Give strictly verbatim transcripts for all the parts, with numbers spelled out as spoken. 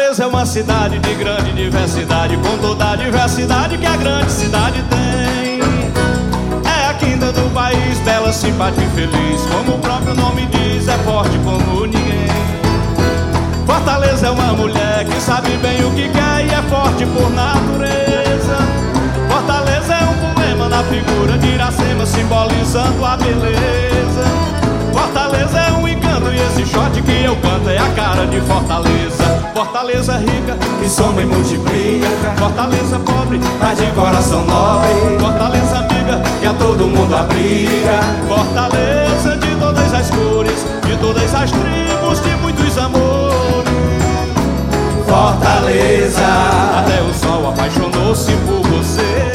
Fortaleza é uma cidade de grande diversidade, com toda a diversidade que a grande cidade tem. É a quinta do país, bela, simpática e feliz, como o próprio nome diz, é forte como ninguém. Fortaleza é uma mulher que sabe bem o que quer e é forte por natureza. Fortaleza é um poema na figura de Iracema, simbolizando a beleza. Fortaleza é um encanto e esse shot que eu canto é a cara de Fortaleza. Fortaleza rica, que soma e multiplica. Fortaleza pobre, mas de coração nobre. Fortaleza amiga, que a todo mundo abriga. Fortaleza de todas as cores, de todas as tribos, de muitos amores. Fortaleza, até o sol apaixonou-se por você.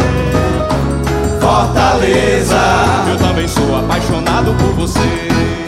Fortaleza, eu também sou apaixonado por você.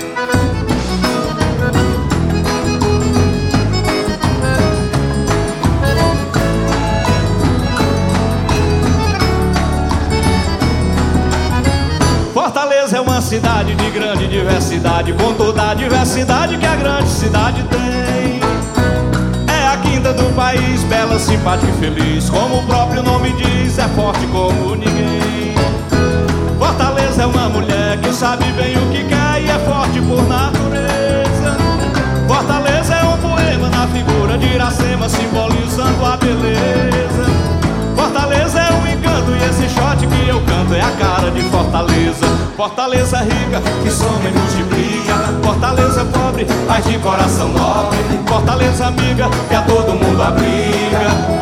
Fortaleza é uma cidade de grande diversidade, com toda a diversidade que a grande cidade tem. É a quinta do país, bela, simpática e feliz, como o próprio nome diz, é forte como ninguém. Fortaleza é uma mulher que sabe bem o que quer e é forte por natureza. Fortaleza é um poema na figura de Iracema, simbolizando a beleza. Fortaleza é um encanto e esse shot que eu canto é a cara de Fortaleza. Fortaleza rica, que soma e multiplica. Fortaleza pobre, mas de coração nobre. Fortaleza amiga, que a todo mundo abriga.